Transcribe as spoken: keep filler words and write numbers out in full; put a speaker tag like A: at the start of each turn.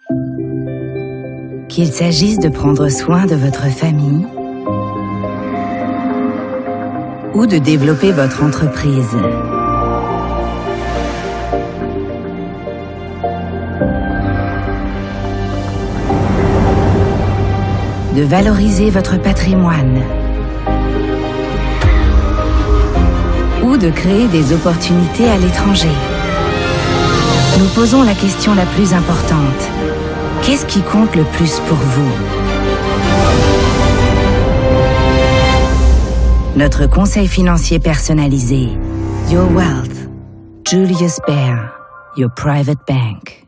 A: Qu'il s'agisse de prendre soin de votre famille ou de développer votre entreprise. De valoriser votre patrimoine ou de créer des opportunités à l'étranger. Nous posons la question la plus importante. Qu'est-ce qui compte le plus pour vous? Notre conseil financier personnalisé. Your Wealth. Julius Baer, your private bank.